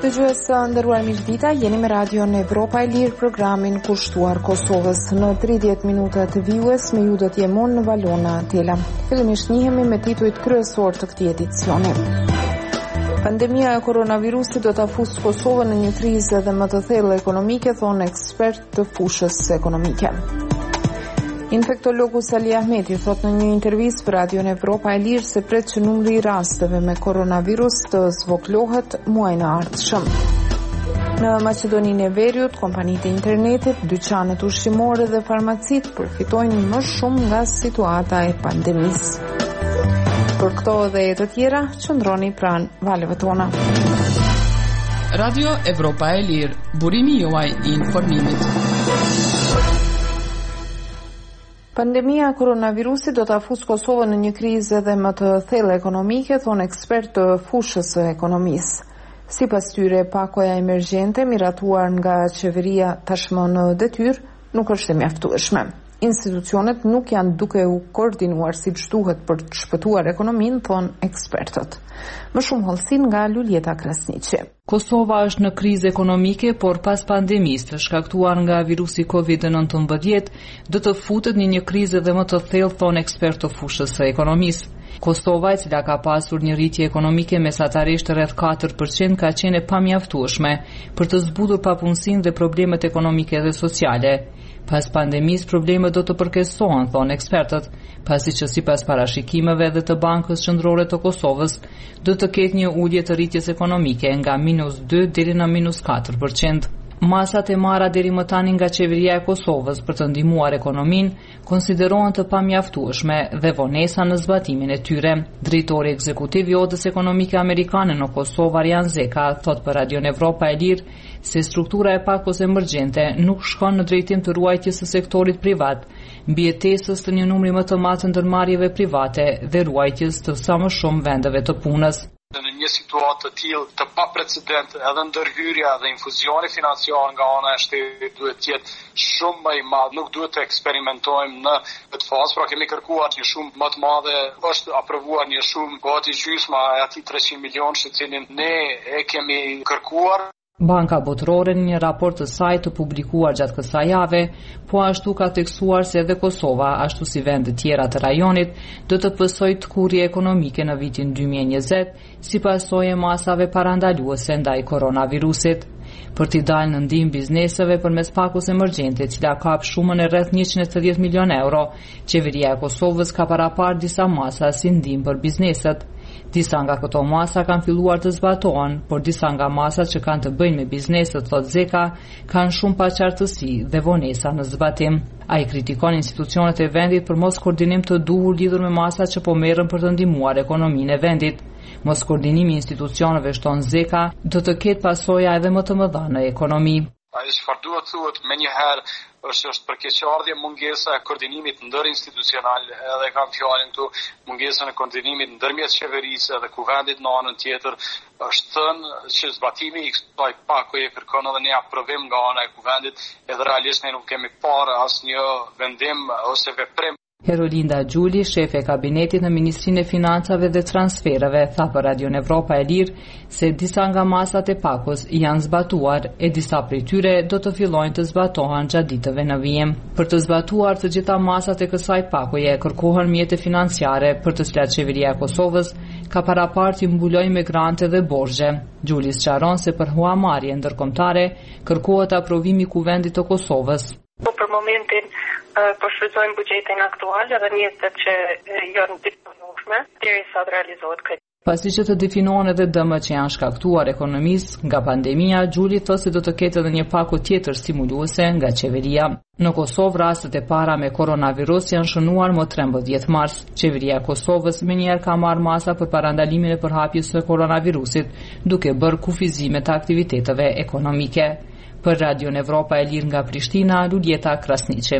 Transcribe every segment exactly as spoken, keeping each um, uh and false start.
Dëgjues të nderuar mirëdita, jeni me Radion Evropa e Lirë, programin kushtuar Kosovës. Në tridhjetë minuta të vijues me ju do të jemi në Valona Tela. Fillimisht njihemi me titujt kryesor të këtij edicioni. Pandemia e koronavirusit do të afusë Kosovën në një krizë dhe më të thellë ekonomike, thonë ekspert të fushës ekonomike. Infektologu Sali Ahmeti thot në një intervistë për Radion Evropa e Lirë se pret që numri i rasteve me koronavirus të zvogëlohet muajin e ardhshëm. Në Maqedoninë e Veriut, kompanitë e internetit, dyqanet ushqimore dhe farmacitë përfitojnë më shumë nga situata e pandemisë. Për këto dhe të tjera, qëndroni pranë valeve tona. Radio Evropa e Lirë, burimi juaj i informimit. Pandemia e koronavirusit do të afusë Kosovën në një krizë edhe më të thellë ekonomike, thonë ekspert të fushës së ekonomisë. Sipas tyre, pakoja emergjente miratuar nga qeveria tashmë në detyrë nuk është e mjaftueshme. Institucionet nuk janë duke u koordinuar siç duhet për të shpëtuar ekonominë, thonë ekspertët. Më shumë hollësin nga Luljeta Krasniqi. Kosova është në krizë ekonomike, por pas pandemisë të shkaktuar nga virusi kovid nëntëmbëdhjetë, do të futet në një krizë edhe më të thellë, thonë ekspert të fushës së ekonomisë. Kosova, e cila ka pasur një rritje ekonomike mesatarisht rreth katër përqind, ka qenë e pamjaftueshme për të zbutur papunësinë dhe problemet ekonomike dhe sociale. Pas pandemisë, problemet do të përkestohen, thonë ekspertët, pasi që sipas parashikimeve dhe të Bankës Qendrore të Kosovës, do të ketë një ulje të rritjes ekonomike nga minus dy deri në minus katër përqind. Masat e marra deri më tani nga qeveria e Kosovës për të ndihmuar ekonominë konsiderohen të pamjaftueshme dhe vonesa në zbatimin e tyre. Drejtori ekzekutiv i Odës Ekonomike Amerikane në Kosovë, Arjan Zeka, thot për Radion Evropa e Lirë se struktura e pakos emergjente nuk shkon në drejtim të ruajtjes së sektorit privat, mbijetesës të një numri më të madh të ndërmarrjeve private dhe ruajtjes të sa më shumë vendeve të punës. Në një situatë të tillë të paprecedent, edhe ndërhyrja dhe infuzioni financiar nga ana e shtetit duhet të jetë shumë më i madh, nuk duhet të eksperimentojmë në këtë fazë, pra kemi kërkuar një shumë më të madhe, është aprovuar një shumë gati gjysma e atij treqind milion që cilin ne e kemi kërkuar. Banka Botërore në një raport të saj të publikuar gjatë kësaj jave, po ashtu ka theksuar se edhe Kosova, ashtu si vende tjera të rajonit, do të pësojë tkurrje ekonomike në vitin dy mijë e njëzet, si pasojë e masave parandaluese ndaj koronavirusit. Për t'i dalë në ndihmë bizneseve përmes pakos emergjente, e cila kap shumën e rreth njëqind e tridhjetë milion euro, qeveria e Kosovës ka parapar disa masa si ndihmë për bizneset. Disa nga këto masa kanë filluar të zbatohen, por disa nga masat që kanë të bëjnë me bizneset, thot Zeka, kanë shumë paqartësi dhe vonesa në zbatim. Ai kritikon institucionet e vendit për mos koordinim të duhur lidhur me masat që po merren për të ndihmuar ekonominë e vendit. Mos koordinimi i institucioneve, shton Zeka, do të ketë pasoja edhe më të mëdha në ekonomi. Ai çfarë duhet thuhet më një herë është është përkeqëardhje mungesa e koordinimit ndërinstitucional, edhe kam fjalën këtu mungesën e koordinimit ndërmjet qeverisë dhe kuvendit në anën tjetër, është thënë që zbatimi i kësaj pakoje kërkon edhe një aprovim nga ana e kuvendit, edhe realisht ne nuk kemi parë asnjë vendim ose veprim. Herolinda Gjuli, shefe e kabinetit në Ministrinë e Financave dhe Transfereve, tha për Radion Evropa e Lirë se disa nga masat e pakos janë zbatuar e disa prej tyre do të fillojnë të zbatohen gjatë ditëve në vijim. Për të zbatuar të gjitha masat e kësaj pakoje, kërkohen mjete financiare për të cilat qeveria e Kosovës ka parapar t'i mbulojë me grante dhe borxhe. Gjuli sqaron se për huamarrje ndërkombëtare kërkohet aprovimi i Kuvendit të Kosovës. Për momentin po shfrytëzojmë buxhetin aktual dhe mjetet që janë disponueshme derisa të realizohet këtë. Pasi që të definohen edhe dëmët që janë shkaktuar ekonomisë nga pandemia, Gjuli thosë se do të ketë edhe një pako tjetër stimuluese nga qeveria. Në Kosovë, rastet e para me koronavirus janë shënuar më trembëdhjetë mars. Qeveria e Kosovës menjëherë ka marrë masa për parandalimin e përhapjes së koronavirusit, duke bërë kufizime të aktiviteteve ekonomike. Për Radion Evropa e Lirë nga Prishtina, Luljeta Krasniqi.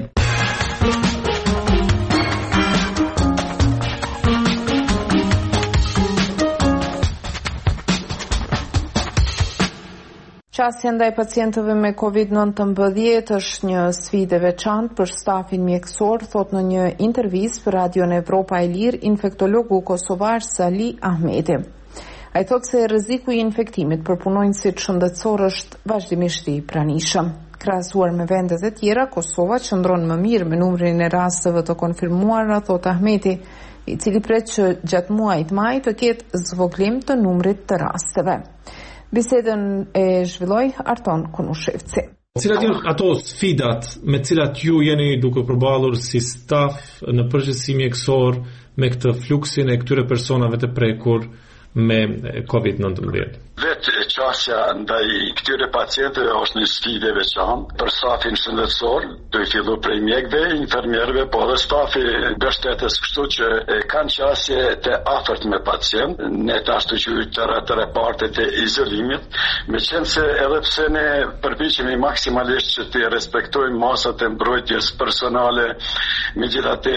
Qasja ndaj pacientëve me kovid nëntëmbëdhjetë është një sfidë e veçantë për stafin mjekësor, thot në një intervistë për Radion Evropa e Lirë infektologu kosovar Sali Ahmeti. Ai thotë se rreziku i infektimit për punonjësit shëndetësor është vazhdimisht i pranishëm. Krahasuar me vendet e tjera, Kosova qëndron më mirë me numrin e rasteve të konfirmuara, thot Ahmeti, i cili pret që gjatë muajit maj të ketë zvoglim të numrit të rasteve. Bisedën e zhvilloi Arton Kunushevci. Cilat janë ato sfidat me cilat ju jeni duke përballur si staf në përgjithësi mjekësor me këtë fluksin e këtyre personave të prekur me covid nineteen? Vetë qasja ndaj këtyre pacientëve është një sfidë e veçantë për stafin shëndetësor, do i fillu prej mjekëve, infermierëve, po edhe stafi mbështetës, kështu që kanë qasje të afërt me pacient, ne të ashtu që të rëtëre partet e izolimit, me qenë se edhe pse ne përpiqemi maksimalisht që të respektojmë masat e mbrojtjes personale, megjithatë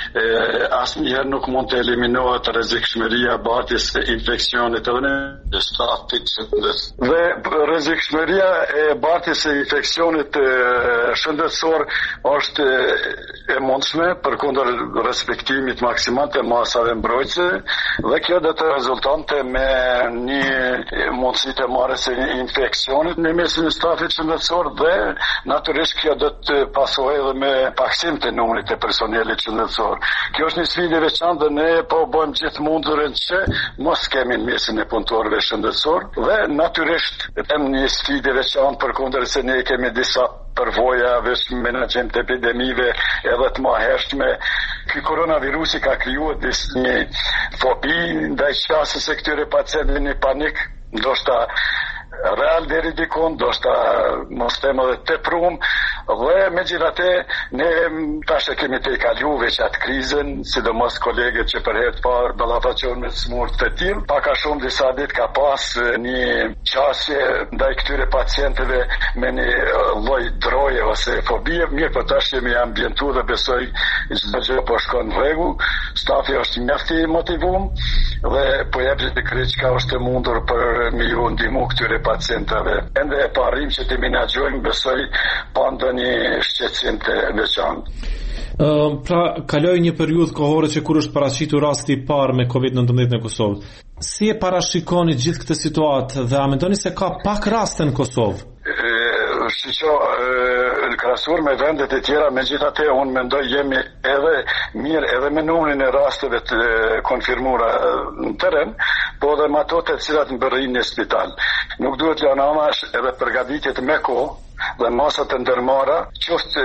asnjëherë nuk mund të eliminohet rrezikshmëria bartjes së infeksionit edhe në staf. Dhe rrezikshmëria e bartjes së infeksionit shëndetësor është e mundshme përkundër respektimit maksimal të masave mbrojtëse, dhe kjo do të rezultonte me një mundësi të marrjes së infeksionit në mesin e stafit shëndetësor, dhe natyrisht kjo do të pasojë edhe me paksim të numrit të personelit shëndetësor. Kjo është një sfidë e veçantë dhe ne po bëjmë gjithë mundurin që mos kemi në mesin e punëtorëve shëndetësor. Dhe natyrisht em një sfidë veçantë përkundër se ne kemi disa përvoja veç menaxhim të epidemive edhe të mëhershme. Ky koronavirusi ka krijuar një fobi ndaj qasjes së këtyre pacientëve, një panik, ndoshta real deri diku, ndoshta mos them edhe teprum, dhe megjithatë ne tash e kemi të kalu veç atë krizën, sidomos kolegët që për herë të parë ballafaqohen me smurë të tillë. Pak a shumë disa ditë ka pas një qasje ndaj këtyre pacientëve me një lloj droje ose fobie, mirë po tash jemi ambientuar dhe besoj çdo gjë po shkon në rregull. Stafi është mjaft i motivuar dhe po jep çdo krejt çka është e mundur për me ju ndihmu këtyre pacientëve. Ende e parim që të menaxhojmë, besoj pa ndonjë shqetësim të veçantë. Uh, pra, kaloi një periudhë kohore që kur është paraqitur rasti i parë me covid nineteen në Kosovë. Si e parashikoni gjithë këtë situatë dhe a mendoni se ka pak raste në Kosovë? Shiqo, në krahasuar me vendet e tjera, megjithatë unë mendoj jemi edhe mirë edhe me numrin e rasteve të konfirmuara në terren, po edhe me ato të cilat mbërrin në spital. Nuk duhet janë amash edhe përgatitjet me kohë dhe masat e ndërmarra, qoftë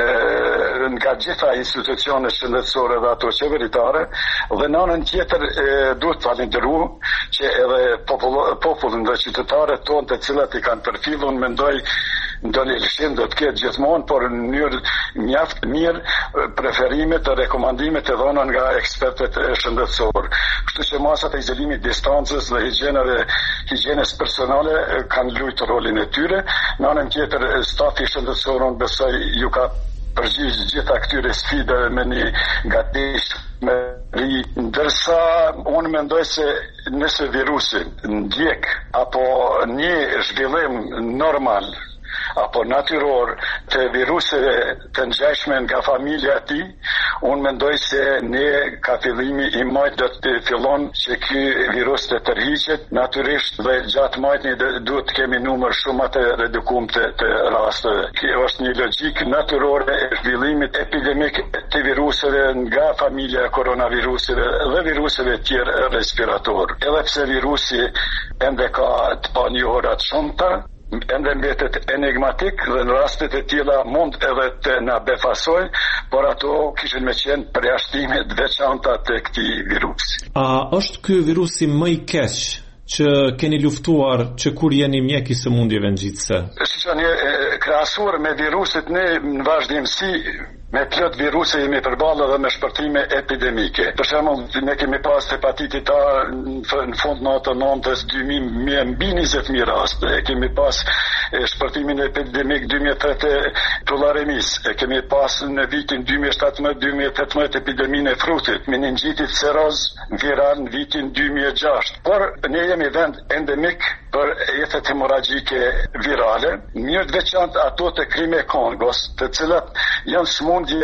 nga gjitha institucionet shëndetësore dhe ato qeveritare, dhe në anën tjetër e, duhet falenderoj që edhe popullin dhe qytetarët tonë të cilat i kanë përfillur, mendoj ndonjë lëshim do të ketë gjithmonë, por në mënyrë mjaft mirë preferimet dhe rekomandimet e dhëna nga ekspertët shëndetësor. Kështu që masat e izolimit, distancës dhe higjienave, higjienës personale kanë luajtur rolin e tyre. Në anën tjetër stafi shëndetësor unë besoj ju ka përgjigj gjitha këtyre sfidave me një gatishmëri me ndërsa unë mendoj se nëse virusi ndjek apo një zhvillim normal apo natyror të viruseve të ngjashme nga familja e tij, unë mendoj se ne ka fillimi i majt do të fillon që ky virus të tërhiqet natyrisht, dhe gjatë majtit duhet të kemi numër shumë të redukuar të, të rasteve. Kjo është një logjik natyrore e zhvillimit epidemik të viruseve nga familja e koronaviruseve dhe viruseve të tjerë respirator. Edhe pse virusi ende ka të panjohura të shumta, ende mbetet enigmatik dhe në rastet e tilla mund edhe të na befasoj, por ato kishin me qenë përjashtimet veçanta të këtij virusi. A është ky virusi më i keq që keni luftuar që kur jeni mjek i sëmundjeve ngjitëse? Siç ne krahasuar me viruset ne në vazhdimsi me plot viruse jemi përballë dhe me shpërthime epidemike. Për shembull, ne kemi pas hepatitit A në fund natës nëntës dy mijë mbi njëzet mijë raste. E kemi pas e, shpërtimin epidemik dy mijë e tretë tullaremis. E kemi pas në vitin dy mijë e shtatëmbëdhjetë dy mijë e tetëmbëdhjetë epideminë e frutit, meningitit seroz viral në vitin dy mijë e gjashtë. Por ne jemi vend endemik për jetët hemoragjike virale, mirë të veçantë ato të Krime Kongos, të cilat janë smundje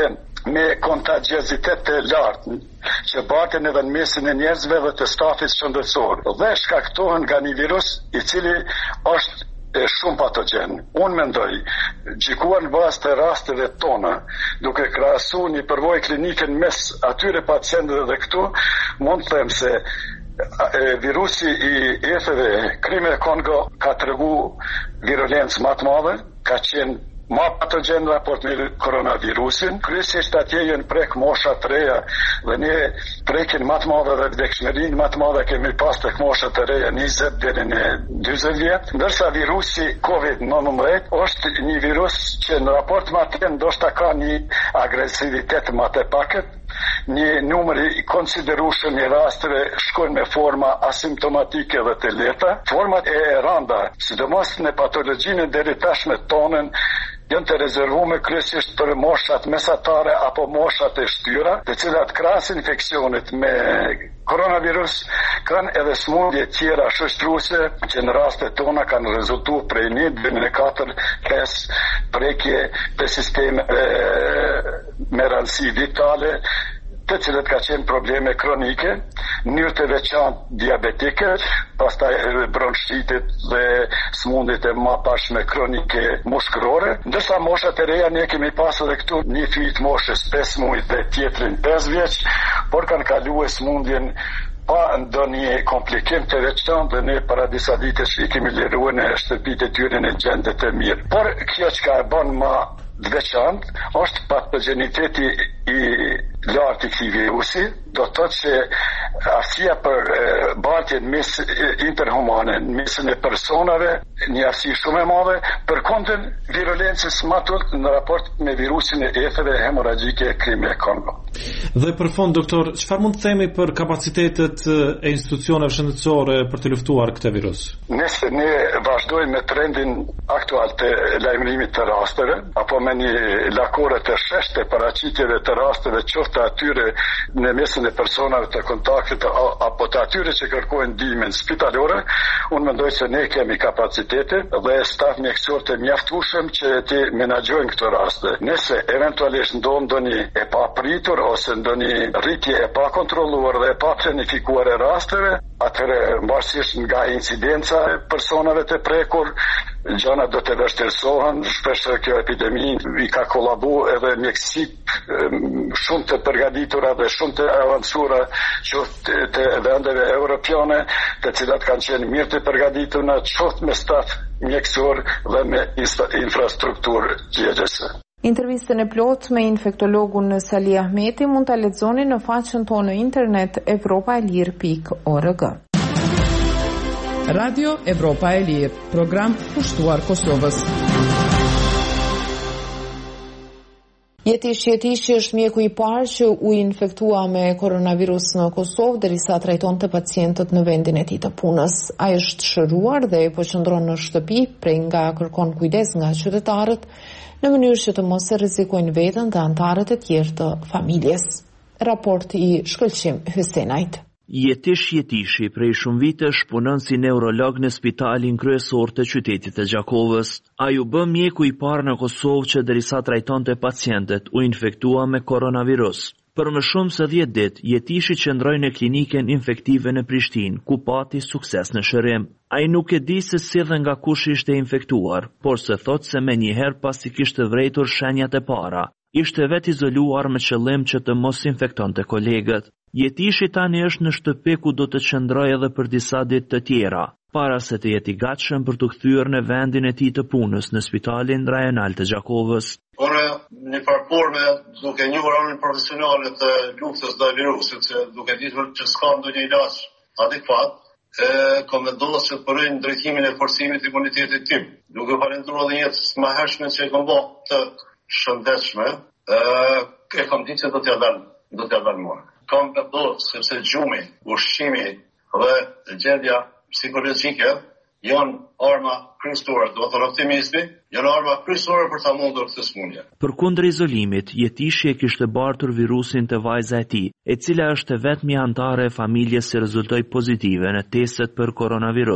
me kontagiozitet të lartë që baten edhe në mesin e njerëzve dhe të stafit shëndetësor dhe shkaktohen nga një virus i cili është e shumë patogjen. Unë mendoj, gjikuar në bazë të rasteve tona, duke krahasu një përvojë klinike në mes atyre pacientëve dhe këtu, mund të them se e, virusi i efeve Krime Kongo ka tregu virulencë më të madhe, ka qenë ma patogjen në raport me koronavirusin. Kryesisht atje janë prek mosha të reja dhe ne prekin më të madhe dhe vdekshmërinë më të madhe kemi pas tek mosha të reja njëzet deri në dyzet vjet, ndërsa virusi kovid nëntëmbëdhjetë është një virus që në raport me atë ndoshta ka një agresivitet më të pakët, një numër i konsiderueshëm i rasteve shkojnë me forma asimptomatike dhe të lehta. Format e rënda, sidomos në patologjinë deri tashme tonën, janë të rezervuar kryesisht për moshat mesatare apo moshat e shtyra, të cilat krahas infeksionit me koronavirus kanë edhe smundje tjera shoqëruese që në rastet tona kanë rezultuar prej një deri në katër pesë prekje të sistemeve me rëndësi vitale, të cilët ka qenë probleme kronike, njërë të veçantë diabetike, pastaj bronchitit dhe smundjet e më pashme kronike mushkërore, ndërsa moshat e reja ne kemi pas edhe këtu një fyt moshës pesë muaj dhe tjetrin pesë vjeç, por kanë kaluar smundjen pa ndonjë komplikim të veçantë dhe ne para disa ditësh i kemi liruar në shtëpitë e tyre në gjendje të mirë. Por kjo çka e bën më të veçantë është patogeniteti i lartë i këtij virusi, do të thotë që aftësia për bartjen mes interhumane, në mesin e personave, një aftësi shumë e madhe, përkundër virulencës më të ulët në raport me virusin e efeve hemoragjike Krime Kongo. Dhe për fond, doktor, çfarë mund të themi për kapacitetet e institucioneve shëndetësore për të luftuar këtë virus? Nëse ne vazhdojmë me trendin aktual të lajmërimit të rasteve, apo me një lakore të sheshtë paraqitjeve të rasteve, qoftë atyre në mesin e personave të kontaktit apo të atyre që kërkojnë ndihmën spitalore, unë mendoj se ne kemi kapacitete dhe staf mjekësor të mjaftueshëm që të menaxhojnë këto raste. Nëse eventualisht ndodh ndonjë e papritur ose ndonjë rritje e pakontrolluar dhe e paplanifikuar e rasteve, atëherë varësisht nga incidenca e personave të prekur, gjëna do të vështirësohen. Shpesh kjo epidemi i ka kollabuar edhe mjekësik shumë të përgatitura dhe shumë të avancuara qoftë të vendeve europiane, të cilat kanë qenë mirë të përgatitura qoftë me staf mjekësor dhe me infrastrukturë gjegëse. Intervistën e plot me infektologun Sali Ahmeti mund ta lexoni në faqen tonë në internet evropaelir pikë org. Radio Evropa e Lirë, program pushtuar Kosovës. Jetish Jetishi është mjeku i parë që u infektua me koronavirus në Kosovë derisa trajtonte pacientët në vendin e tij të punës. Ai është shëruar dhe po qëndron në shtëpi, prej nga kërkon kujdes nga qytetarët në mënyrë që të mos e rrezikojnë veten dhe anëtarët e tjerë të familjes. Raport i Shkëlqim Hysenajt. Jetish Jetishi prej shumë vitesh punon si neurolog në spitalin kryesor të qytetit të Gjakovës. Ai u bë mjeku i parë në Kosovë që derisa trajtonte pacientët u infektua me koronavirus. Për më shumë se dhjetë ditë, Jetishi qëndroi në klinikën infektive në Prishtinë, ku pati sukses në shërim. Ai nuk e di se si dhe nga kush ishte infektuar, por se thot se menjëherë pasi kishte vrejtur shenjat e para, ishte vetë izoluar me qëllim që të mos infektonte kolegët. Jetishi tani është në shtëpi ku do të qëndrojë edhe për disa ditë të tjera, para se të jetë i gatshëm për të kthyer në vendin e tij të punës në Spitalin Rajonal të Gjakovës. Ora, në forme duke njohur anën profesionale të luftës ndaj virusit, se duke ditur që s'ka ndonjë ilaç adekuat, e kam vendosur që të përrej drejtimin e forcimit të imunitetit tim. Duke falendruar edhe jetës më hershme që e kam bërë të shëndetshme, e, e kam ditë se do t'ja dal, do t'ja dal mua. Kam vendosur sepse gjumi, ushqimi dhe gjendja psikologjike janë arma kryesore, do të thonë optimizmi, janë arma kryesore për ta mundur këtë smundje. Përkundër izolimit, Jetishi e kishte bartur virusin te vajza e tij, e cila është vetmi antare e familjes që rezultoi pozitive në testet për koronavirus.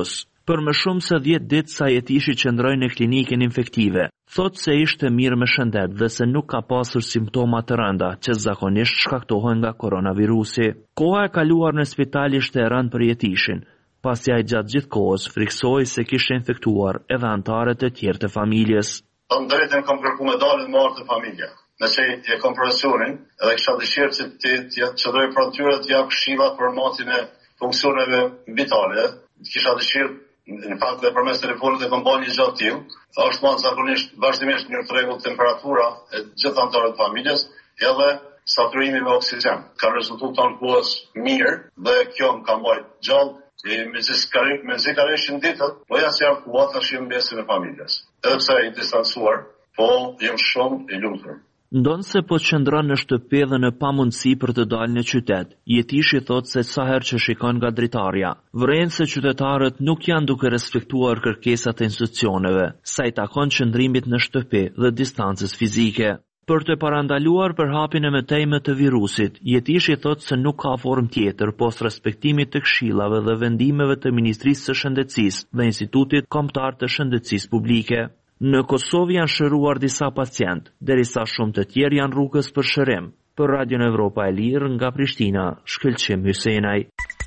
Për më shumë se dhjetë ditë sa Jetishi qëndroi në klinikën infektive. Thot se ishte mirë me shëndet dhe se nuk ka pasur simptoma të rënda që zakonisht shkaktohen nga koronavirusi. Koha e kaluar në spital ishte e rëndë për Jetishin, pasi ai gjatë gjithë kohës friksoi se kishte infektuar edhe anëtarët e tjerë të familjes. Në drejtën kam kërku me dalën marrë të familja. Nëse e kom profesionin, edhe kisha dëshirë që të qëndroj pranë tyre të jap këshilla për matin e funksioneve vitale. Kisha dëshirë në fakt dhe përmes telefonit e kom bërë një gjatë tillë. Është më zakonisht vazhdimisht një rregull temperatura e gjithë anëtarëve të familjes, edhe saturimi me oksigjen. Ka rezultuar tonë kohës mirë dhe kjo më ka mbajtur gjallë. Me zi ka reshin ditët, po ja si jam kuat në shimë besin e familjes. Edhe pse i distancuar, po jem shumë i lumtur. Ndonë se po qëndron në shtëpi dhe në pamundësi për të dalë në qytet, Jetishi thot se sa herë që shikon nga dritarja, vren se qytetarët nuk janë duke respektuar kërkesat e institucioneve, sa i takon qëndrimit në shtëpi dhe distancës fizike. Për të parandaluar për hapjen e mëtejme të virusit, Jetishi thot se nuk ka formë tjetër post respektimit të këshillave dhe vendimeve të Ministrisë së Shëndetësisë dhe Institutit Kombëtar të Shëndetësisë Publike. Në Kosovë janë shëruar disa pacient, derisa shumë të tjerë janë rrugës për shërim. Për Radion Evropa e Lirë nga Prishtina, Shkëlqim Hysenaj.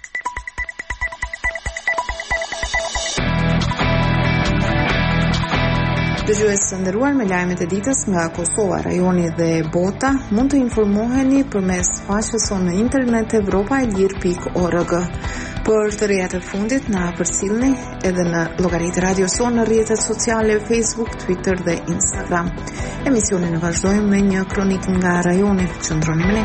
Dëgjues të nderuar, me lajmet e ditës nga Kosova, rajoni dhe bota, mund të informoheni përmes faqes sonë në internet evropa e lir pikë org. Për të rejat e fundit na përcjellni edhe në llogaritë Radio Son në rrjetet sociale Facebook, Twitter dhe Instagram. Emisionin e vazhdojmë me një kronikë nga rajoni. Qëndroni me ne.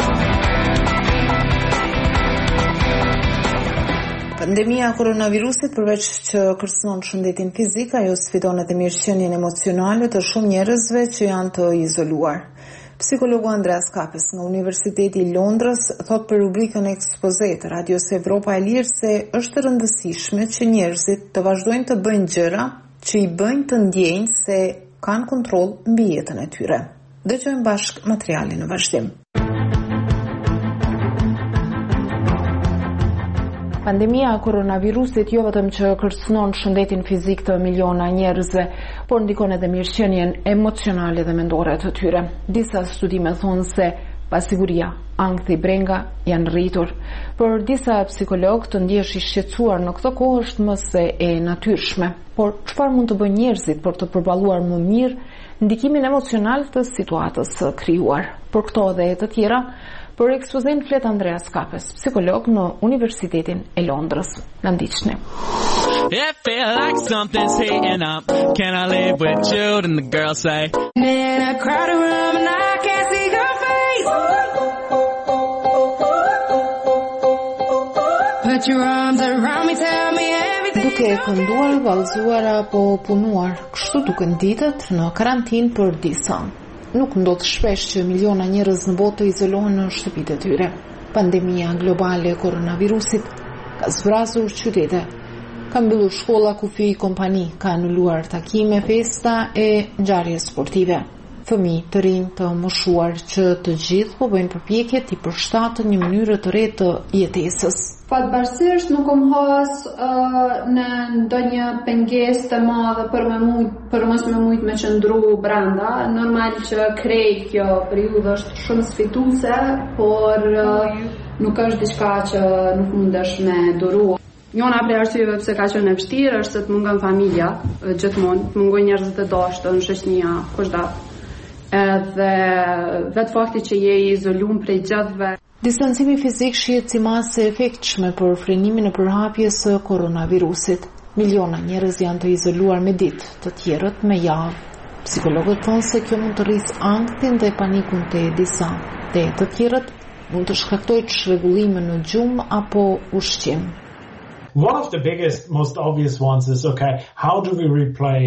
Pandemia e koronavirusit përveç që kërcënon shëndetin fizik, ajo sfidon edhe mirëqenien emocionale të shumë njerëzve që janë të izoluar. Psikologu Andreas Kapes nga Universiteti i Londrës thot për rubrikën Ekspoze të Radios Evropa e Lirë se është e rëndësishme që njerëzit të vazhdojnë të bëjnë gjëra që i bëjnë të ndjejnë se kanë kontroll mbi jetën e tyre. Dëgjojmë bashkë materialin në vazhdim. Pandemia e koronavirusit jo vetëm që kërcënon shëndetin fizik të miliona njerëzve, por ndikon edhe mirëqenien emocionale dhe mendore të tyre. Disa studime thonë se pasiguria, ankthi, brenga janë rritur. Për disa psikologë të ndjesh i shqetësuar në këtë kohë është më se e natyrshme. Por çfarë mund të bëjnë njerëzit për të përballuar më mirë ndikimin emocional të situatës së krijuar? Për këto dhe e të tjera, për ekspozin flet Andreas Kapes, psikolog në Universitetin e Londrës. Na ndiqni. It feel like something's heating up. Can I live with you? And the girl say, in a crowded room and I can't see your face. Put your arms around me, tell me everything. Duke e kënduar, vallëzuar apo punuar, kështu duken ditët në karantinë për disa. Nuk ndodh shpesh që miliona njerëz në botë të izolohen në shtëpitë e tyre. Pandemia globale e koronavirusit ka zbrazur qytete, ka mbyllur shkolla, kufi, kompani, ka anuluar takime, festa e ngjarje sportive. Fëmijë të rinj të moshuar që të gjithë po bëjnë përpjekje të përshtatën një mënyrë të re të jetesës. Fatbarësisht nuk kom has uh, në ndonjë pengesë të madhe për më mujt, për mos më mujt me qëndru brenda. Normal që krejt kjo periudhë është shumë sfiduese, por uh, nuk është diçka që nuk mundesh me duru. Njona prej arsyeve pse ka qenë e vështirë është se të mungon familja gjithmonë, të mungojnë njerëzit e dashur në shoqënia kushtat. Edhe vetë fakti që je i izoluar prej gjatëve. Distancimi fizik shihet si masë e efektshme për frenimin e përhapjes së koronavirusit. Miliona njerëz janë të izoluar me ditë, të tjerët me javë. Psikologët thonë se kjo mund të rrisë ankthin dhe panikun të disa, dhe të tjerët mund të shkaktojë çrregullime në gjumë apo ushqim. One of the biggest, most obvious ones is, okay, how do we replace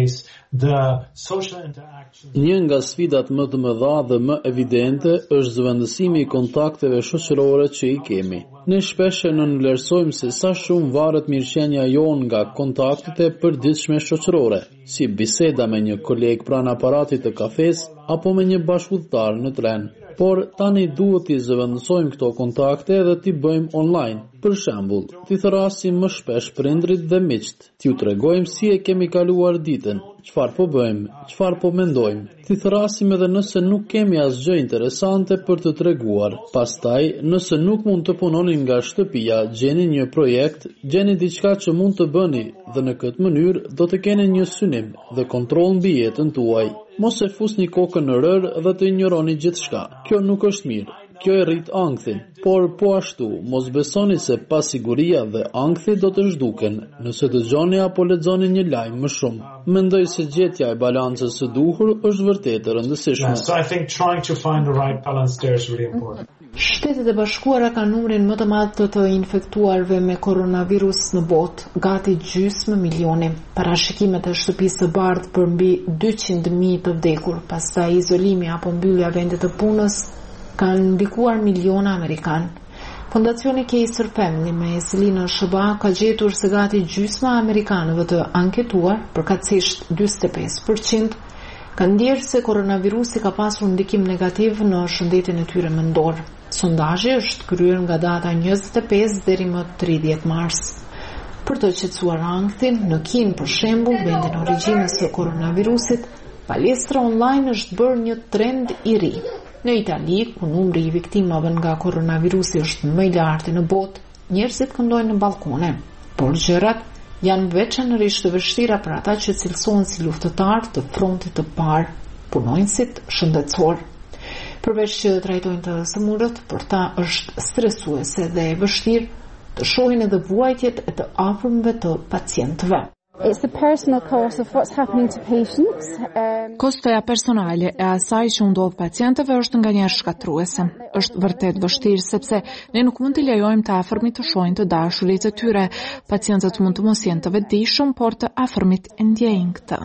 Një nga sfidat më të mëdha dhe më evidente është zëvendësimi i kontakteve shoqërore që i kemi. Ne shpesh e nënvlerësojmë se sa shumë varet mirëqenia jonë nga kontaktet e përditshme shoqërore, si biseda me një koleg pranë aparatit të kafes apo me një bashkëudhëtar në tren. Por tani duhet t'i zëvendësojmë këto kontakte dhe t'i bëjmë online. Për shembull, t'i thrasim më shpesh prindrit dhe miqt, t'ju tregojmë si e kemi kaluar ditën, çfarë po bëjmë, çfarë po mendojmë. T'i thrasim edhe nëse nuk kemi asgjë interesante për të treguar. Pastaj, nëse nuk mund të punonin nga shtëpia, gjeni një projekt, gjeni diçka që mund të bëni dhe në këtë mënyrë do të keni një synim dhe kontroll mbi jetën tuaj. Mos e fusni kokën në rër dhe të injoroni gjithçka. Kjo nuk është mirë. Kjo e rrit ankthin, por po ashtu, mos besoni se pasiguria dhe ankthi do të zhduken nëse dëgjoni apo lexoni një lajm më shumë. Mendoj se gjetja e balancës së duhur është vërtet e rëndësishme. Yeah, so I think trying to find the right balance there is really important. Shtetet e Bashkuara kanë numrin më të madh të të infektuarve me koronavirus në botë, gati gjysmë milioni. Parashikimet e shtëpisë së bardhë për mbi dyqind mijë të vdekur, pastaj izolimi apo mbyllja vendit të punës kanë ndikuar miliona amerikan. Fondacioni Kaiser Family me Selina Shëba ka gjetur se gati gjysma e amerikanëve të anketuar, përkatësisht njëzet e pesë përqind, kanë ndjerë se koronavirusi ka pasur ndikim negativ në shëndetin e tyre mendor. Sondazhi është kryer nga data njëzet e pesë deri më tridhjetë mars. Për të qetësuar ankthin, në Kinë për shembull, vendin origjinës së koronavirusit, palestra online është bërë një trend i ri. Në Itali, ku numri i viktimave nga koronavirusi është më i lartë në botë, njerëzit këndojnë në balkone, por gjërat janë veçanërisht të vështira për ata që cilësohen si luftëtar të frontit të parë, punonjësit shëndetësor. Përveç që trajtojnë të sëmurët, për ta është stresuese dhe e vështirë të shohin edhe vuajtjet e të afërmve të pacientëve. It's the personal cost of what's happening to patients. Um... Kostoja personale e asaj që ndodh pacientëve është nganjëherë shkatruese. Është vërtet vështirë sepse ne nuk mund t'i lejojmë të afërmit të shohin të dashurit të tyre. Pacientët mund të mos jenë të vetëdijshëm, por të afërmit e ndjejnë këtë.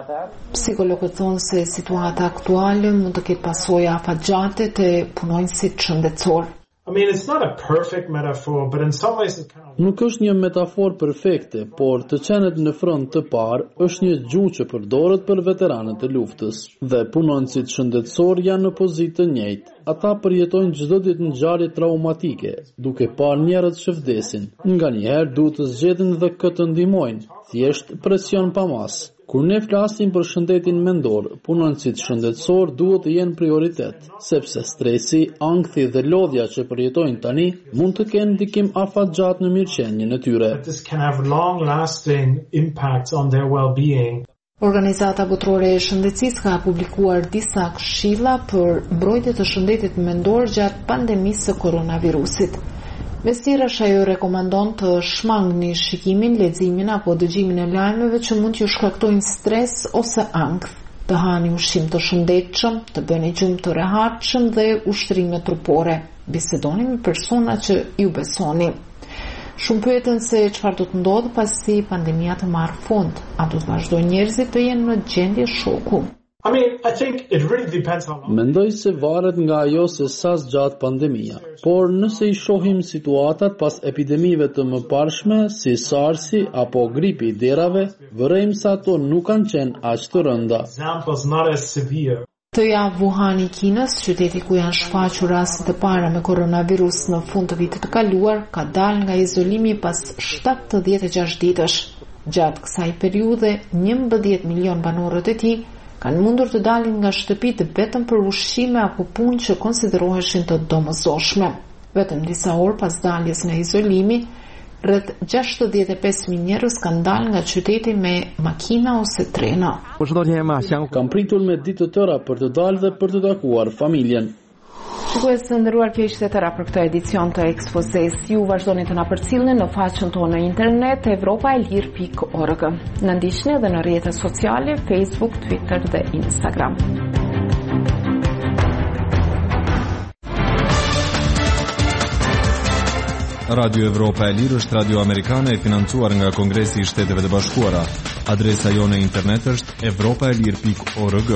Psikologët thonë se situata aktuale mund të ketë pasoja afatgjate të punonjësit shëndetësor. I mean, it's not a perfect metaphor, but in some ways it kind of... Nuk është një metafor perfekte, por të qenet në front të parë është një gjuhë që përdoret për veteranët e luftës. Dhe punonësit shëndetësor janë në pozitë të njëjtë. Ata përjetojnë çdo ditë ngjarje traumatike, duke parë njerëz që vdesin. Nganjëherë duhet të zgjedhin dhe këtë ndihmojnë, thjesht presion pa mas. Kur ne flasim për shëndetin mendor, punonësit shëndetësor duhet të jenë prioritet, sepse stresi, ankthi dhe lodhja që përjetojnë tani mund të kenë ndikim afatgjat në mirëqenien e tyre. This can have long-lasting impacts on their well-being. Organizata Botërore e Shëndetësisë ka publikuar disa këshilla për mbrojtje të shëndetit mendor gjatë pandemisë së koronavirusit. Vestirash ajo rekomandon të shmangni shikimin, leximin apo dëgjimin e lajmeve që mund t'ju shkaktojnë stres ose ankth, të hani ushqim të shëndetshëm, të bëni gjumë të rehatshëm dhe ushtrime trupore. Bisedoni me persona që ju besoni. Shumë pyeten se çfarë do të ndodhë pasi pandemia të marrë fund. A do të vazhdojnë njerëzit të jenë në gjendje shoku? I mean, I think it really depends on... Mendoj se varet nga ajo se sa zgjat pandemia, por nëse i shohim situatat pas epidemive të mëparshme si SARS-i apo gripi i derave, vërejmë se ato nuk kanë qenë aq të rënda. Të javë Wuhan i Kinës, qyteti ku janë shfaqur rastet e para me koronavirus në fund të vitit të kaluar, ka dalë nga izolimi pas shtatëdhjetë e gjashtë ditësh. Gjatë kësaj periudhe, njëmbëdhjetë milion banorët e tij kanë mundur të dalin nga shtëpitë vetëm për ushqime apo punë që konsideroheshin të domosdoshme. Vetëm disa orë pas daljes në izolimi, rreth gjashtëdhjetë e pesë mijë njerëz kanë dalë nga qyteti me makina ose trena. Kam pritur me ditë të tëra për të dalë dhe për të takuar familjen. Shikues të nderuar, kjo ishte tëra për këtë edicion të Ekspozes. Ju vazhdoni të na përcjellni në faqen tonë në internet europa e lir pikë org. Na ndiqni edhe në rrjetet sociale, Facebook, Twitter dhe Instagram. Radio Evropa e Lirë është radio amerikane e financuar nga Kongresi i Shteteve të Bashkuara. Adresa jone internet është evropaelir pikë org.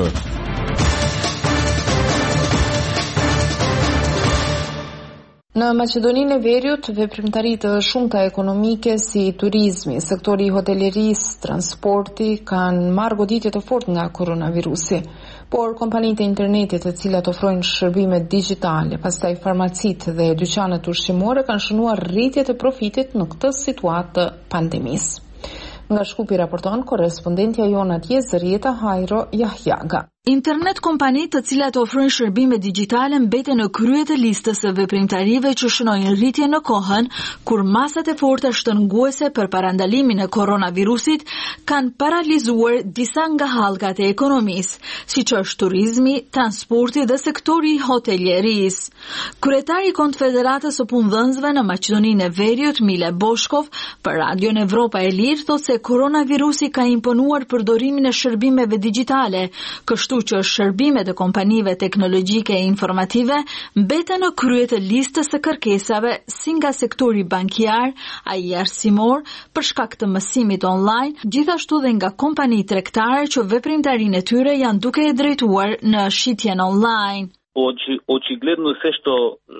Në Maqedoninë e Veriut, veprimtaritë të shumta ekonomike si turizmi, sektori i hotelerisë, transporti kanë marrë goditje të fortë nga koronavirusi. Por kompanitë e internetit të cilat ofrojnë shërbime digjitale, pastaj farmacitë dhe dyqanet ushqimore kanë shënuar rritje të profitit në këtë situatë të pandemisë. Nga Shkupi raporton korrespondentja jona atje Zërieta Hajro Jahjaga. Internet kompanitë të cilat ofrojnë shërbime digjitale mbeten në krye të listës së veprimtarive që shënojnë rritje në kohën kur masat e forta shtrënguese për parandalimin e koronavirusit kanë paralizuar disa nga hallkat e ekonomisë, siç është turizmi, transporti dhe sektori i hotelierisë. Kryetari i Konfederatës së Punëdhënësve në Maqedoninë e Veriut, Mile Boshkov, për Radion Evropa e Lirë thotë se koronavirusi ka imponuar përdorimin e shërbimeve digjitale, kështu që shërbimet e kompanive teknologjike e informative mbeten në krye të listës së kërkesave si nga sektori bankjar, ai arsimor, për shkak të mësimit online, gjithashtu dhe nga kompani tregtare që veprimtarinë e tyre janë duke e drejtuar në shitjen online. Очигледно се што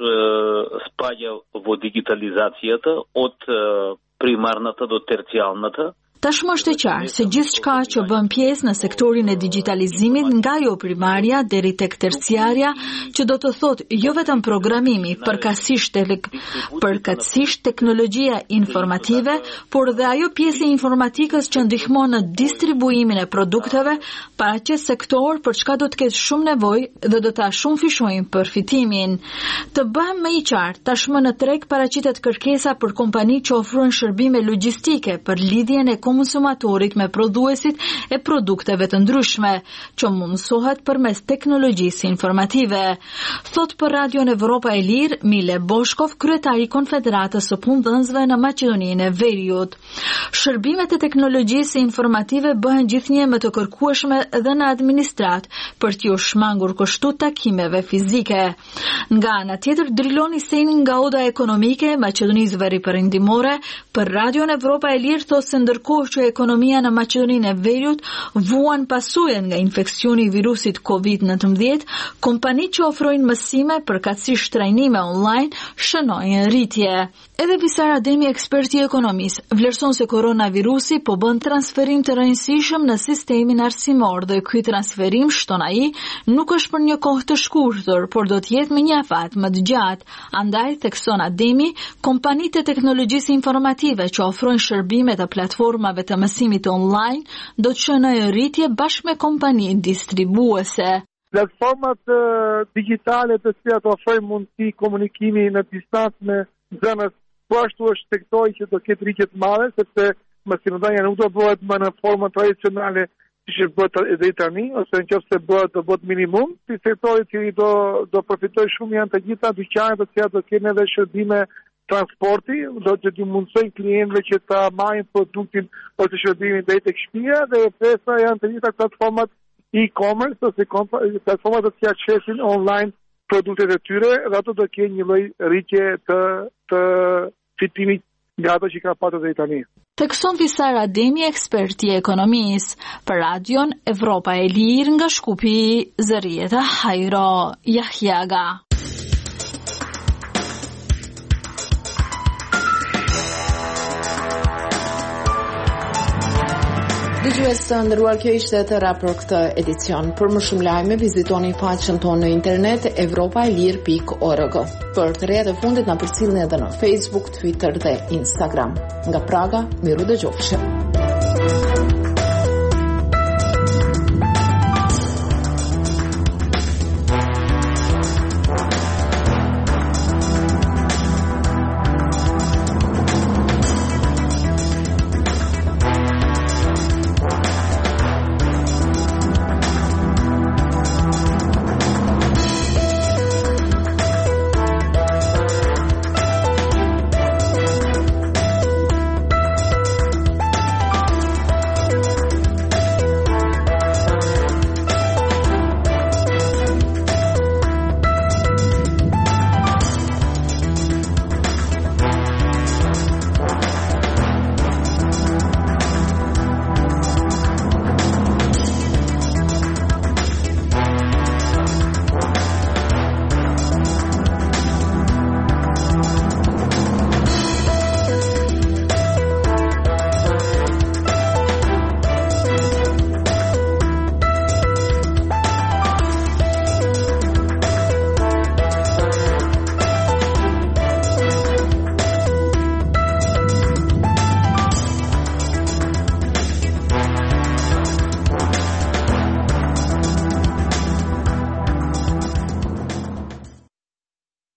спаѓа во дигитализацијата од примарната до терцијалната. Tashmë është e qartë se gjithçka që bën pjesë në sektorin e digjitalizimit nga jo primarja deri tek terciarja, që do të thotë jo vetëm programimi, përkatësisht përkatësisht teknologjia informative, por dhe ajo pjesë e informatikës që ndihmon në distribuimin e produkteve, paraqet sektor për çka do të ketë shumë nevojë dhe do ta shumë fishojnë përfitimin. Të bëhem më i qartë, tashmë në treg paraqitet kërkesa për kompani që ofrojnë shërbime logjistike për lidhjen e konsumatorit me prodhuesit e produkteve të ndryshme, që mundësohet përmes teknologjisë informative. Thot për Radion Evropa e Lirë, Mile Boshkov, kryetari i Konfederatës së Punëdhënësve në Maqedoninë e Veriut. Shërbimet e teknologjisë informative bëhen gjithnjë më të kërkueshme dhe në administrat, për t'ju shmangur kështu takimeve fizike. Nga ana tjetër, driloni senin nga oda ekonomike Maqedonisë Veriperëndimore, për Radion Evropa e Lirë thotë se ndërkohë që ekonomia në Maqedoninë e Veriut vuan pasojën nga infeksioni i virusit kovid nineteen, kompanitë që ofrojnë mësime përkatësisht trajnime online shënojnë rritje. Edhe Visar Ademi, eksperti i ekonomisë, vlerëson se koronavirusi po bën transferim të rëndësishëm në sistemin arsimor dhe ky transferim, shton ai, nuk është për një kohë të shkurtër, por do të jetë me një afat më të gjatë. Andaj, thekson Ademi, kompanitë e teknologjisë informative që ofrojnë shërbime të platformave të mësimit online do të shënojnë rritje bashkë me kompani distribuese. Platformat uh, digitale të cilat ofrojnë mundësi komunikimi në distancë me zënës, po ashtu është sektori që do ketë rritje të madhe, sepse mësimdhënia nuk do bëhet më në formë tradicionale siç është bërë deri tani, ose nëse bëhet do bëhet minimum. Si sektori i do do përfitojë shumë janë të gjitha dyqanet të cilat do kenë edhe shërbime transporti, do të të mundsojnë klientëve që ta marrin produktin ose shërbimin deri tek shtëpia, dhe pesa janë të gjitha platformat e-commerce ose platformat të cilat shesin online produktet e tyre, dhe ato do kenë një lloj rritje të të fitimit nga ato që ka patur deri tani. Thekson Visar Ademi, eksperti i ekonomisë, për Radion Evropa e Lirë nga Shkupi, Zërieta Hajro Jahjaga. Dëgjues të nderuar, kjo ishte e tëra për këtë edicion. Për më shumë lajme, vizitoni faqen tonë në internet evropaelir pikë org. Për të reja të fundit na përcjellni edhe në Facebook, Twitter dhe Instagram. Nga Praga, miru dëgjofshim.